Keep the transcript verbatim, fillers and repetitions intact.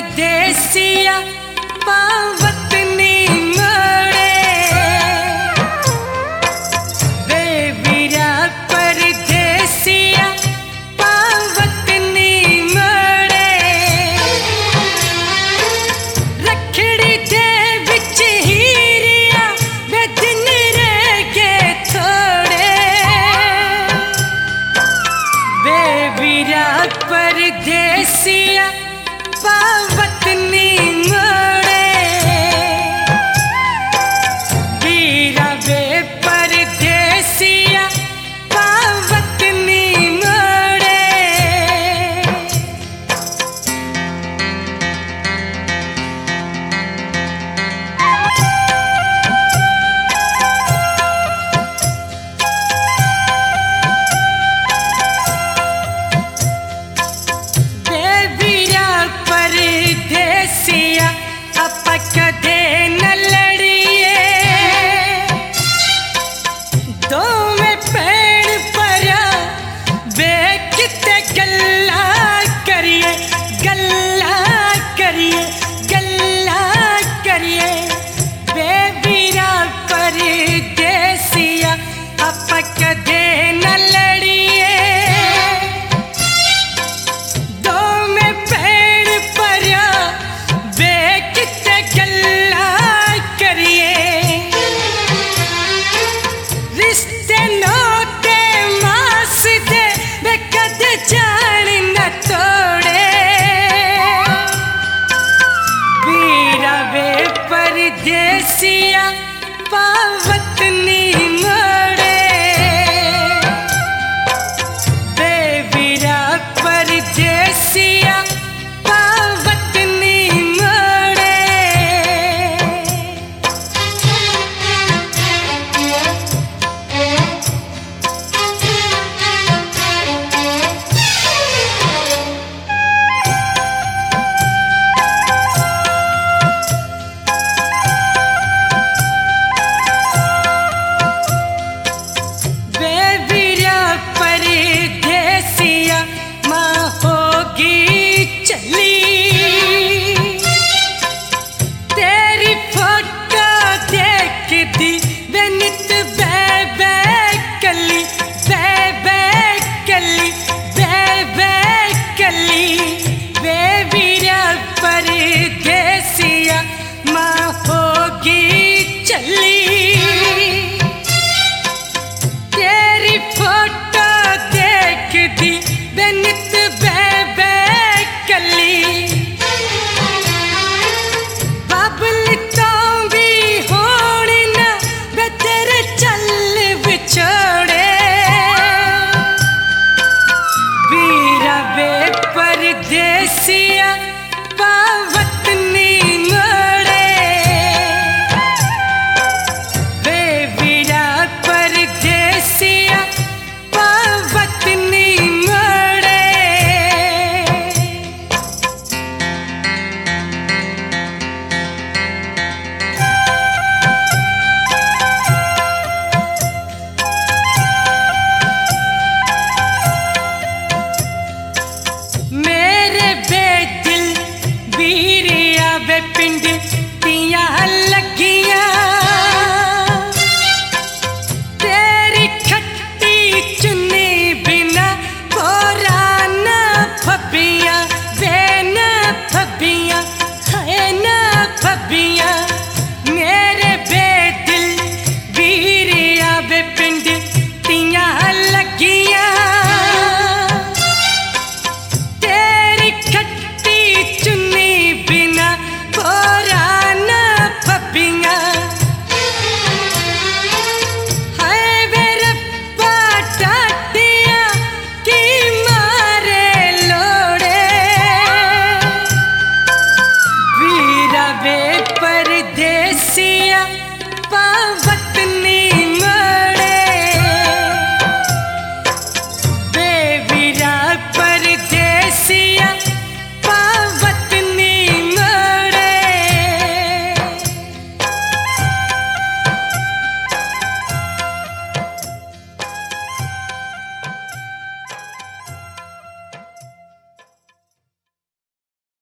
परदेसिया पावतनी मोड़े बेबीरा परदेसिया पावतनी मोड़े रखड़ी दे विच हीरिया वे दिन रह गए थोड़े बेबीरा परदेसिया पावतनी मोड़े बीरा बे परदेसिया पावतनी मोड़े बेबीरा परदेसिया आपा कदे न लड़िए दो में पेड़ परा बे किते गल्ला करिए गल्ला करिए गल्ला करिए बेबीरा परदेसिया आपा कदे न लड़िए दो में पेड़ परा बे किते गल्ला करिए रिश्ते नोते मास दे बे कद जान न तोड़े बीरा बे परदेसिया पावतनी मोड़े